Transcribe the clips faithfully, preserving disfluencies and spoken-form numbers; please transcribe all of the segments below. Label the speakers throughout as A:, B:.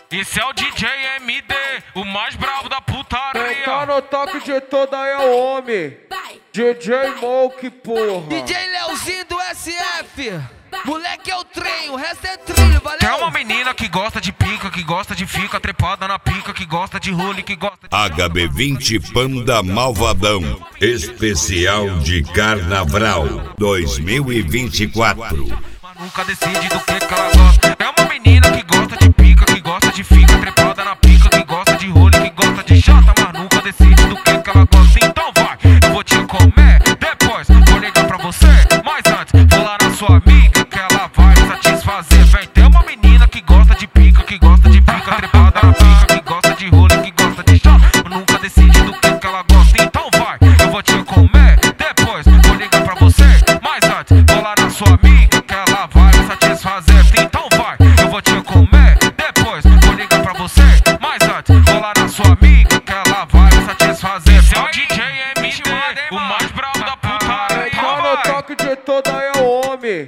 A: Esse é o D J M D, o mais bravo da putaria.
B: Quem tá no toque de toda é o homem, D J Moke, porra.
C: D J Leozinho do S F, moleque é o trem, o resto é trilho, valeu?
A: Tem uma menina que gosta de pica, que gosta de fica trepada na pica, que gosta de role, que gosta de...
D: H B vinte Panda Malvadão, especial de Carnaval dois mil e vinte e quatro.
A: Mas nunca decide do que que ela gosta. É uma menina que gosta de pica, que gosta de fica trepada na pica, que gosta de role, que gosta de chata, mas nunca decide do que que ela gosta. Então vai, eu vou te comer, depois vou ligar pra você, mas antes vou lá na sua amiga que ela vai satisfazer. Vem, tem uma menina que gosta de pica, que gosta de fica trepada na pica, que gosta de role, que gosta de chata, mas nunca decide do que que ela gosta. Então vai, eu vou te comer, depois vou ligar pra você, mas antes vou lá na sua amiga que ela vai satisfazer. Então vai, eu vou te comer, depois vou ligar pra você, mas antes vou lá na sua amiga que ela vai satisfazer. Esse é o D J M D, o mais bravo da putaria.
B: Quem tá no toque de toda é o homem,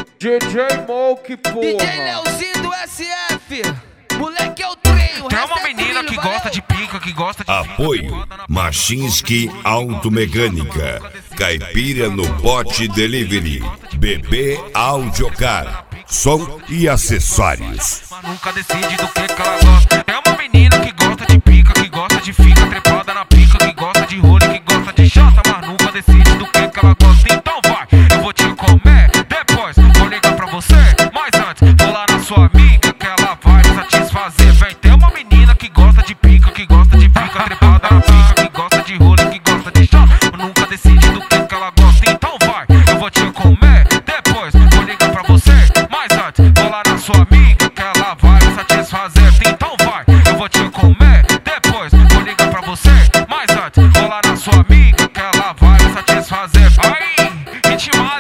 B: D J Moke, porra.
C: D J Leozinho do S F, moleque é o trem, o
A: Tem
C: resto
A: uma
C: é
A: menina
C: trilho,
A: que
C: valeu?
A: gosta de pica, que gosta de
D: Apoio Machinski Automecânica, Caipira no Pote Delivery, B B Audiocar, som e acessórios.
A: mas nunca decide do que que ela gosta. É uma menina que gosta de pica, que gosta de fica trepada na pica, que gosta de role, que gosta de chata, mas nunca decide do que que ela gosta. Então vai, eu vou te comer, depois vou ligar pra você, mas antes vou lá na sua amiga que ela vai satisfazer. Vem, tem uma menina que gosta de pica, que gosta de fica trepada na pica, que gosta de role, que gosta de chata, mas nunca decide do que que ela gosta. Então vai, eu vou te comer, depois vou ligar pra você, mas antes vou lá na sua amiga que ela vai satisfazer. Então vai, eu vou te comer, depois vou ligar pra você, mas antes vou lá na sua amiga que ela vai satisfazer. Aí, ritmada.